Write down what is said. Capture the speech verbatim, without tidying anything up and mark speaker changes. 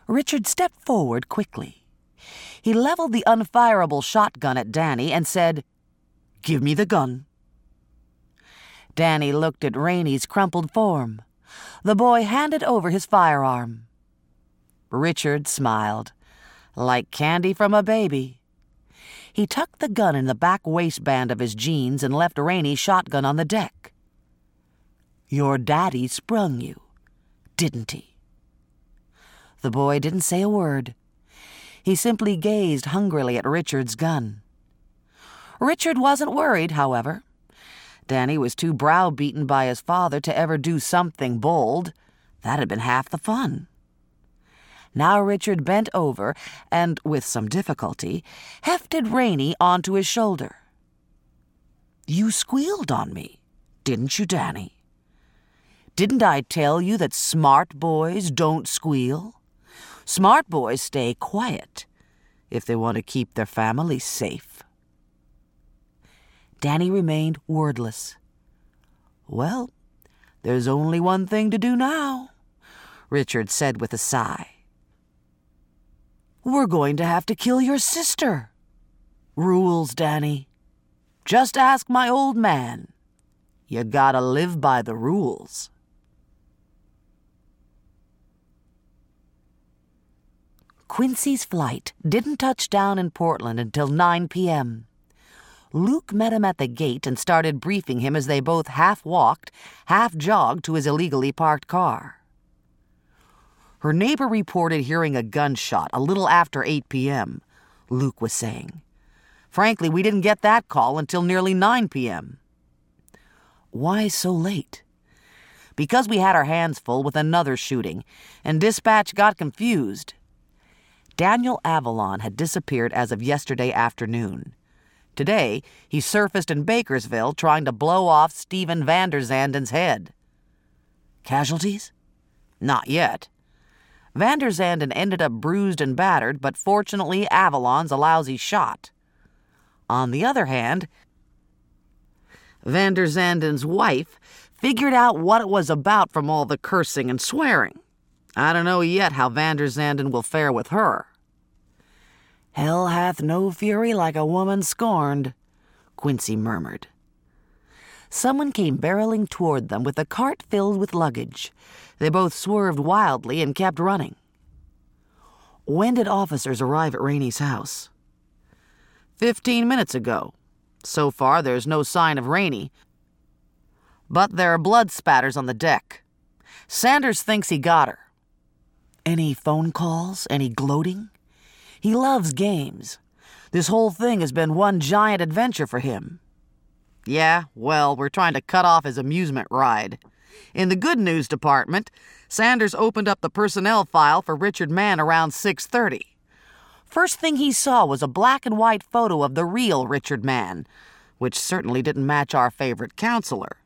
Speaker 1: Richard stepped forward quickly. He leveled the unfireable shotgun at Danny and said, "Give me the gun." Danny looked at Rainey's crumpled form. The boy handed over his firearm. Richard smiled, like candy from a baby. He tucked the gun in the back waistband of his jeans and left Rainey's shotgun on the deck. "Your daddy sprung you, didn't he?" The boy didn't say a word. He simply gazed hungrily at Richard's gun. Richard wasn't worried, however. Danny was too browbeaten by his father to ever do something bold. That had been half the fun. Now Richard bent over and, with some difficulty, hefted Rainey onto his shoulder. "You squealed on me, didn't you, Danny? Didn't I tell you that smart boys don't squeal? Smart boys stay quiet if they want to keep their family safe." Danny remained wordless. "Well, there's only one thing to do now," Richard said with a sigh. "We're going to have to kill your sister. Rules, Danny. Just ask my old man. You gotta live by the rules." Quincy's flight didn't touch down in Portland until nine p.m. Luke met him at the gate and started briefing him as they both half-walked, half-jogged to his illegally parked car. Her neighbor reported hearing a gunshot a little after eight p.m., Luke was saying. "Frankly, we didn't get that call until nearly nine p.m. "Why so late?" "Because we had our hands full with another shooting, and dispatch got confused." Daniel Avalon had disappeared as of yesterday afternoon. Today, he surfaced in Bakersville trying to blow off Stephen Vanderzanden's head. Casualties? Not yet. Vanderzanden ended up bruised and battered, but fortunately Avalon's a lousy shot. On the other hand, Vanderzanden's wife figured out what it was about from all the cursing and swearing. I don't know yet how Vanderzanden will fare with her. "Hell hath no fury like a woman scorned," Quincy murmured. Someone came barreling toward them with a cart filled with luggage. They both swerved wildly and kept running. "When did officers arrive at Rainey's house?" Fifteen minutes ago. So far, there's no sign of Rainey. But there are blood spatters on the deck. Sanders thinks he got her." "Any phone calls? Any gloating? He loves games. This whole thing has been one giant adventure for him." "Yeah, well, we're trying to cut off his amusement ride. In the good news department, Sanders opened up the personnel file for Richard Mann around six thirty. First thing he saw was a black and white photo of the real Richard Mann, which certainly didn't match our favorite counselor.